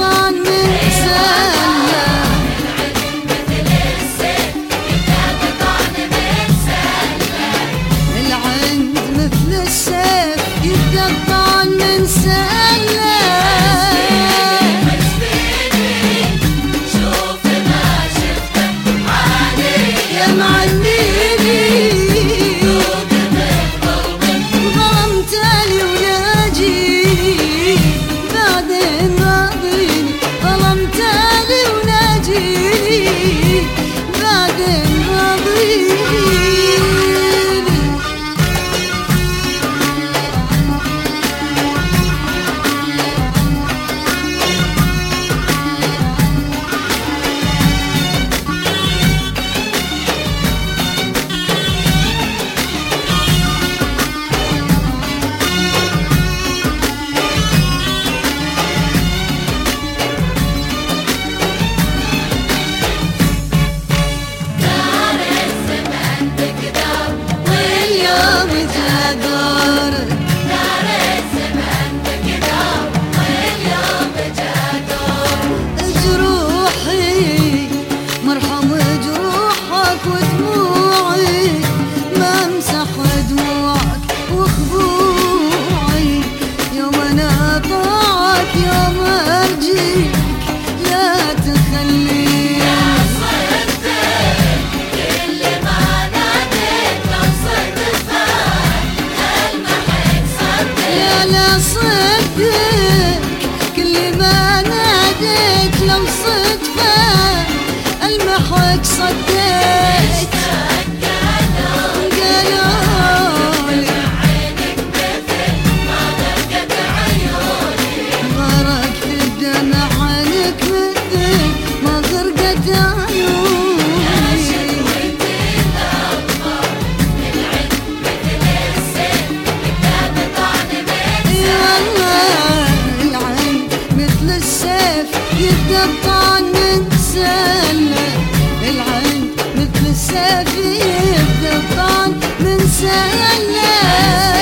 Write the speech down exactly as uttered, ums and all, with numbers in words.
يتقطع من سلة. العند مثل السيف يتقطع من سلة. يا معلمي ظلمتني وناجيني بعدين راضيني، ظلمتني وناجيني بعدين راضيني. جروحي مرحم جروحك ودموعي، ما امسح دموعك وخضوعي. يوم انا طاعك يوم ارجيك لا تخليني. لا صدق كل ما ناديت، لو صدفة المحك صديت. قالولي غرق في الدمع عينك مثل ما غرقت عيوني. يتقطع من سلة. العين مثل السيف يتقطع من سلة.